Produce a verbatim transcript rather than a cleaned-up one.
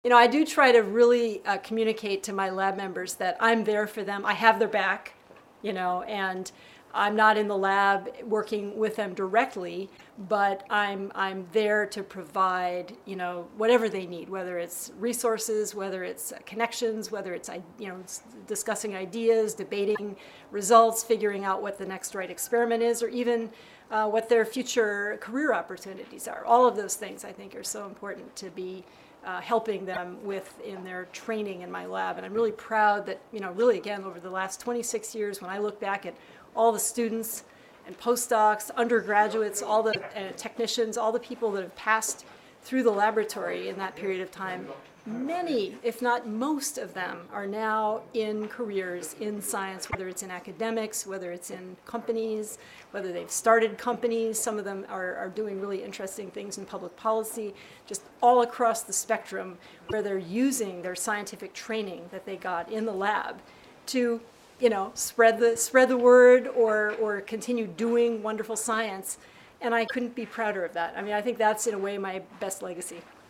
You know, I do try to really uh, communicate to my lab members that I'm there for them. I have their back, you know, and I'm not in the lab working with them directly, but I'm I'm there to provide, you know, whatever they need, whether it's resources, whether it's connections, whether it's, you know, discussing ideas, debating results, figuring out what the next right experiment is, or even uh, what their future career opportunities are. All of those things I think are so important to be Uh, helping them with in their training in my lab. And I'm really proud that, you know, really again, over the last twenty-six years, when I look back at all the students and postdocs, undergraduates, all the uh, technicians, all the people that have passed through the laboratory in that period of time, many, if not most of them, are now in careers in science, whether it's in academics, whether it's in companies, whether they've started companies. Some of them are, are doing really interesting things in public policy, just all across the spectrum, where they're using their scientific training that they got in the lab to, you know, spread the spread the word or or continue doing wonderful science. And I couldn't be prouder of that. I mean, I think that's in a way my best legacy.